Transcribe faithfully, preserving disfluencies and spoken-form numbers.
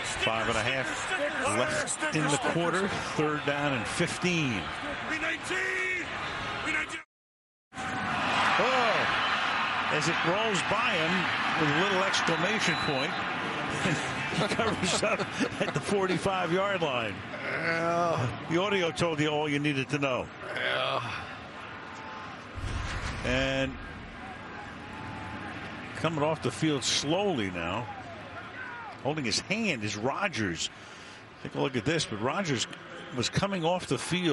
Five and a half left in the quarter. Third down and fifteen. Oh, as it rolls by him with a little exclamation point. He covers up at the forty-five yard line. Yeah. The audio told you all you needed to know. Yeah. And coming off the field slowly now, holding his hand is Rodgers. Take a look at this, but Rodgers was coming off the field